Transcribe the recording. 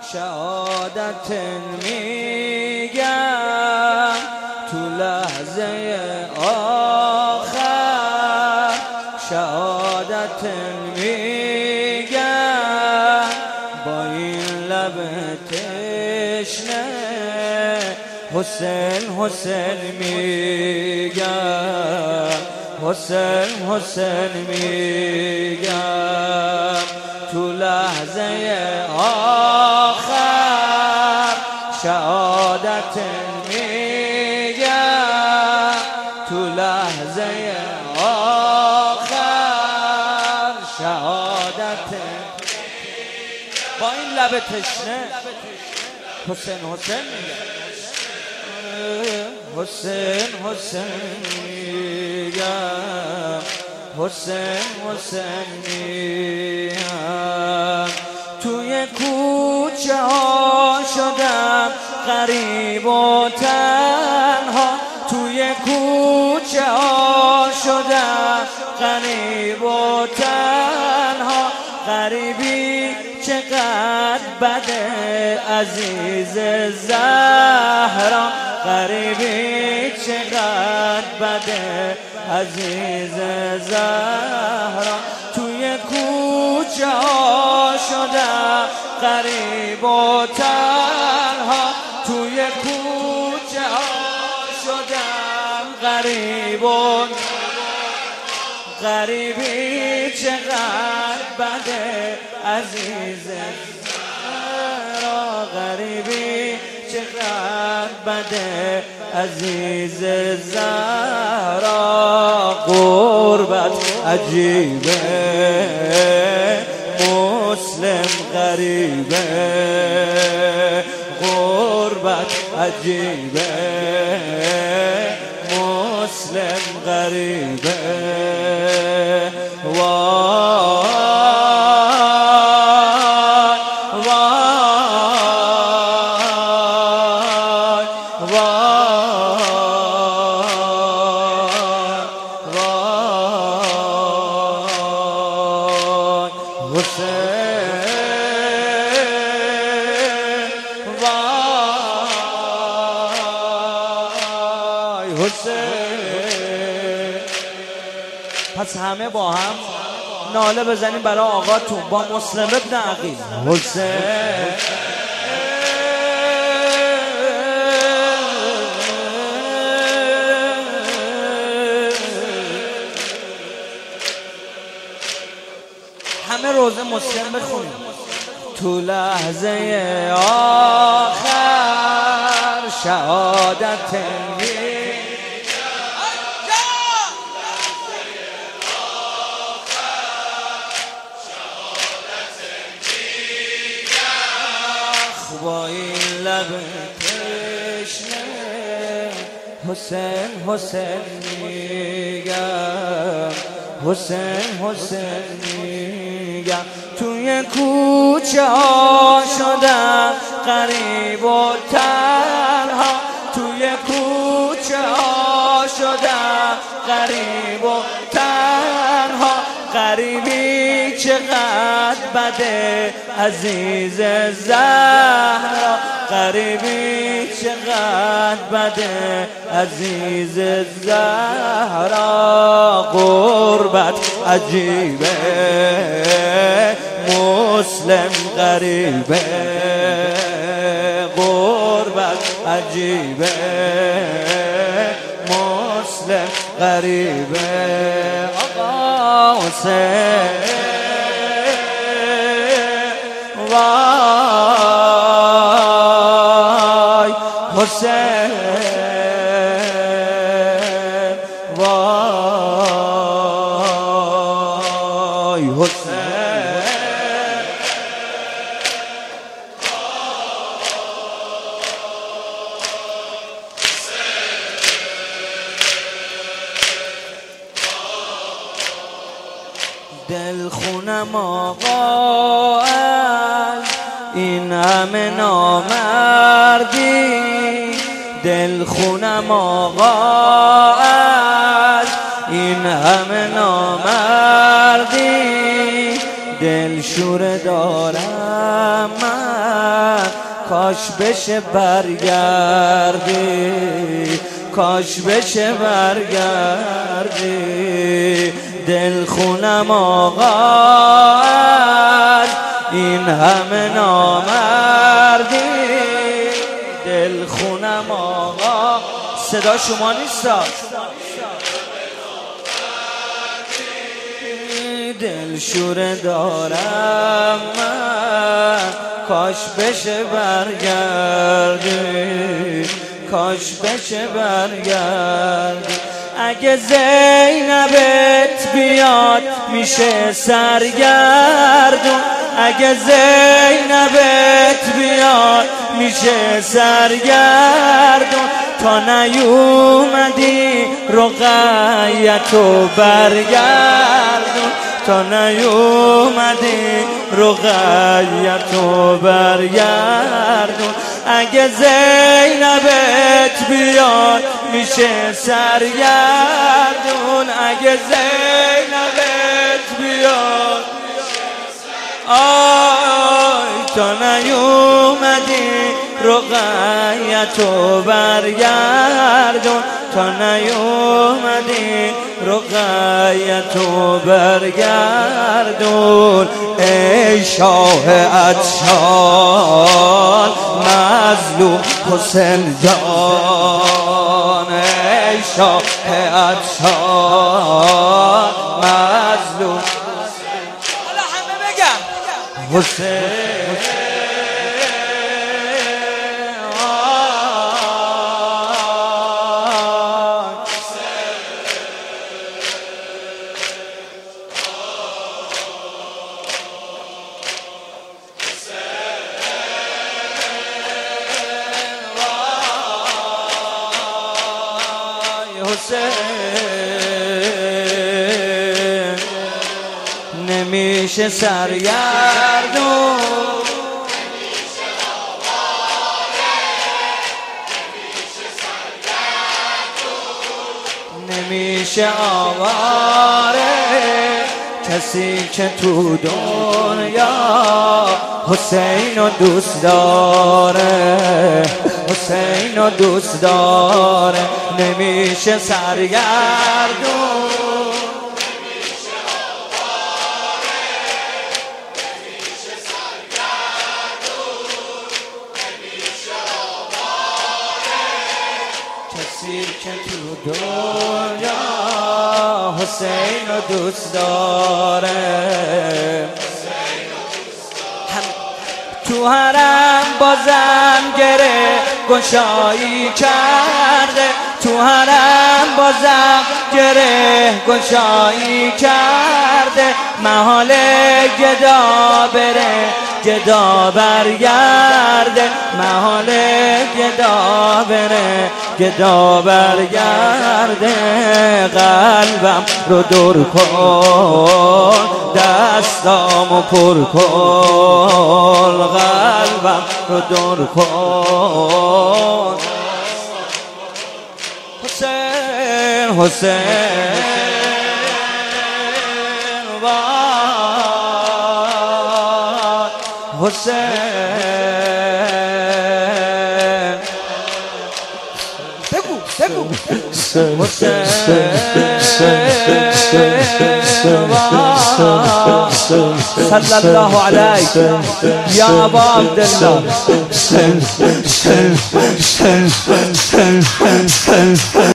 شهادت میگم تو لحظه آخر، شهادت میگم با این لب تشنه، حسین حسین میگم، حسین حسین میگم تو لحظه آخر، شهادت میگم تو لحظه آخر، شهادت با این لب تشنه، حسین حسین میگم، حسین حسین میگم، حسین حسین میگم توی کوچه ها شدم غریب و تنها، توی کوچه ها شدم غریب و تنها، غریبی چقدر بده عزیز زهرا، غریبی چقدر بده عزیز زهرا، توی کوچه ها شدم غریب و تنها، توی کوچه ها شدم غریب و غریبی چقدر بده عزیز زهرا، غریبی چقدر بده عزیز زهرا، غربت عجیبه مسلم غریبه، غربت عجیبه مسلم غریبه، پس همه با هم ناله بزنیم برای آقاتون با مسلم ابن عقیل. حسین همه روزه مسلم بخونیم. تو لحظه آخر شهادت با این لب تشنه، حسین حسین میگم، حسین حسین میگم توی کوچه ها شدم غریب و تنها، توی کوچه ها شدم غریب و تنها، غریبی چقدر بده عزیز زهرا، غریبی چقدر بده عزیز زهرا، غربت عجیبه مسلم غریبه، غربت عجیبه مسلم غریبه. آقا حسین وای حسین وای حسین دل خونم آقا این همه نامردی، دل خونم آقا این همه نامردی، دل شوره دارم من کاش بشه برگردی، کاش بشه برگردی. دل خونم آقا این همه نامردی، دل خونم آقا. صدا شما نیستا، دل شوره دارم من، کاش بشه برگردی، کاش بشه برگردی. اگه زینبت بیاد میشه سرگردون، اگه زینبت بیاد میشه سرگردون. تا نیومدی رقیتو برگردون، تا نیومدی رقیتو برگردون. اگه زینبت بیاد میشه سرگردون، اگه زینبت بیاد آی تا نیومدی رقیتو برگردون، تا نیومدی رقیتو برگردون. ای شاه عطشان مظلوم حسین جان، ای شاه عطشان مظلوم حالا همه بگم حسین. نمیشه سرگردون، نمیشه آواره کسی که تو دنیا حسین رو دوست داره، حسین رو دوست داره. نمیشه سرگردون، کسی که تو دنیا حسین رو دوست داره. تو حرم بازم گره گشایی کرده، تو حرم بازم گره گشایی کرده. محال گدا بره گدا برگرده، محال گدا بره گدا برگرده. قلبم رو دور کن دستامو پر کن، قلبم رو دور کن. حسین حسین حسین بگو بگو حسین صلی الله علیک یا ابا عبدالله.